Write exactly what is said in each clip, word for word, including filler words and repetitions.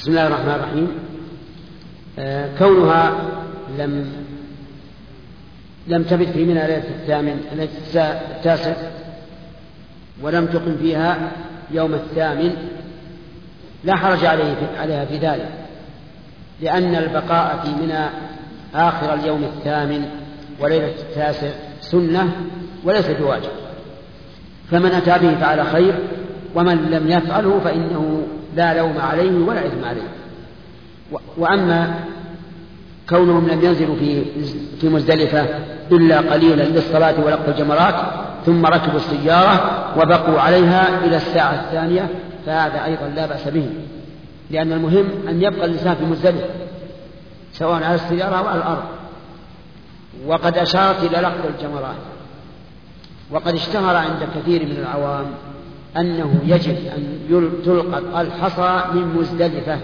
بسم الله الرحمن الرحيم. آه كونها لم لم تبت في منى ليلة الثامن التاسع ولم تقم فيها يوم الثامن لا حرج عليه في عليها في ذلك، لأن البقاء في منى آخر اليوم الثامن وليلة التاسع سنة وليس بواجب، فمن أتى به فعلى خير، ومن لم يفعله فإنه لا لوم عليه ولا إثم عليه. وأما كونهم لم ينزلوا في في مزدلفة إلا قليلا للصلاة ولقط الجمرات ثم ركبوا السيارة وبقوا عليها إلى الساعة الثانية فهذا أيضا لا بأس به، لأن المهم أن يبقى الإنسان في مزدلفة سواء على السيارة أو على الأرض. وقد أشارت إلى لقط الجمرات، وقد اشتهر عند كثير من العوام أنه يجب أن تلقط الحصى من مزدلفة،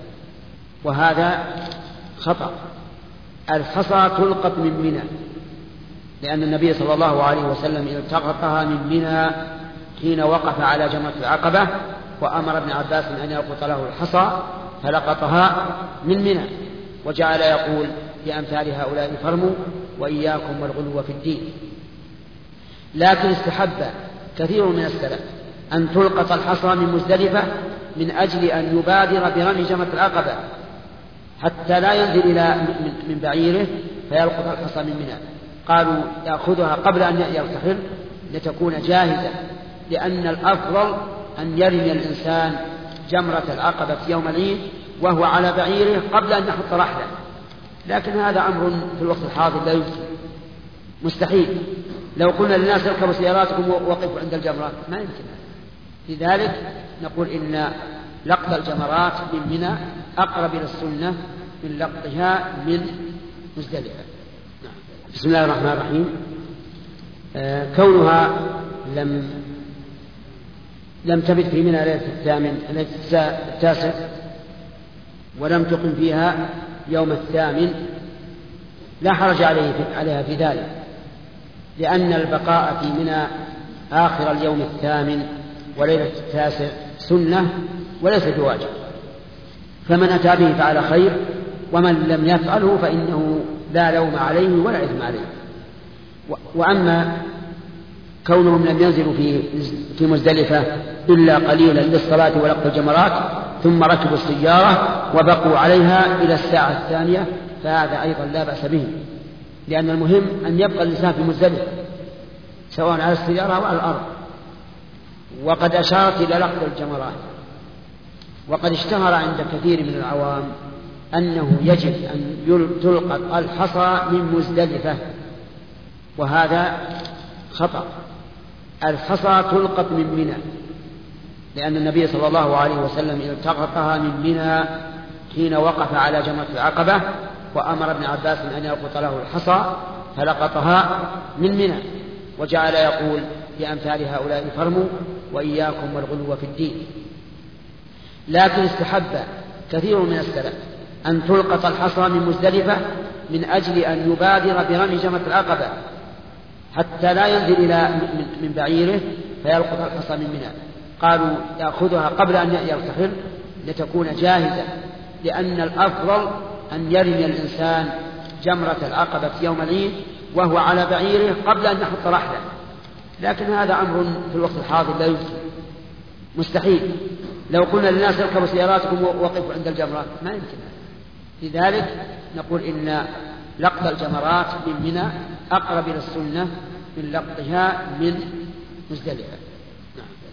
وهذا خطأ. الحصى تلقط من منى، لأن النبي صلى الله عليه وسلم التقطها من منى حين وقف على جمرة العقبة، وأمر ابن عباس أن يلقط له الحصى فلقطها من منى، وجعل يقول في أمثال هؤلاء فرموا وإياكم والغلو في الدين. لكن استحب كثير من السلف أن تلقط الحصى من مزدلفة من أجل أن يبادر برمي جمرة العقبة حتى لا ينزل إلى من بعيره فيلقط الحصى من منى. قالوا يأخذها قبل أن يرتحل لتكون جاهزة، لأن الأفضل أن يرمي الإنسان جمرة العقبة يوم العيد وهو على بعيره قبل أن يحط رحله، لكن هذا أمر في الوقت الحاضر لا يمكن، مستحيل. لو قلنا للناس اركبوا سياراتكم ووقفوا عند الجمرات ما يمكن. لذلك نقول إن لقط الجمرات من منى أقرب إلى السنة من لقطها من مزدلفة. بسم الله الرحمن الرحيم. آه كونها لم لم تبت في منى ليلة الثامن التاسع ولم تقم فيها يوم الثامن لا حرج عليه عليها في ذلك، لأن البقاء في منى آخر اليوم الثامن وليلة التاسع سنة وليس بواجب، فمن أتى به فعلى خير، ومن لم يفعله فإنه لا لوم عليه ولا إثم عليه. وأما كونهم لم ينزلوا في في مزدلفة إلا قليلا للصلاة ولقط الجمرات ثم ركبوا السيارة وبقوا عليها إلى الساعة الثانية فهذا أيضا لا بأس به، لأن المهم أن يبقى الإنسان في مزدلفة سواء على السيارة أو على الأرض. وقد أشارت إلى لقط الجمرات، وقد اشتهر عند كثير من العوام أنه يجب أن تلقط الحصى من مزدلفة، وهذا خطأ. الحصى تلقط من منى، لأن النبي صلى الله عليه وسلم التقطها من منى حين وقف على جمرة العقبة، وأمر ابن عباس أن يلقط له الحصى فلقطها من منى، وجعل يقول في أمثال هؤلاء فرموا وإياكم والغلو في الدين. لكن استحب كثير من السلف أن تلقط الحصى من مزدلفة من أجل أن يبادر برمي جمرة العقبة حتى لا ينزل إلى من بعيره فيلقط الحصى من منى. قالوا يأخذها قبل أن يرتحل لتكون جاهزة، لأن الأفضل أن يرمي الإنسان جمرة العقبة يوم العيد وهو على بعيره قبل أن يحط رحله، لكن هذا أمر في الوقت الحاضر لا يمكن، مستحيل. لو قلنا للناس اركبوا سياراتكم ووقفوا عند الجمرات ما يمكن. لذلك نقول إن لقط الجمرات من منى أقرب إلى السنة من لقطها من مزدلفة.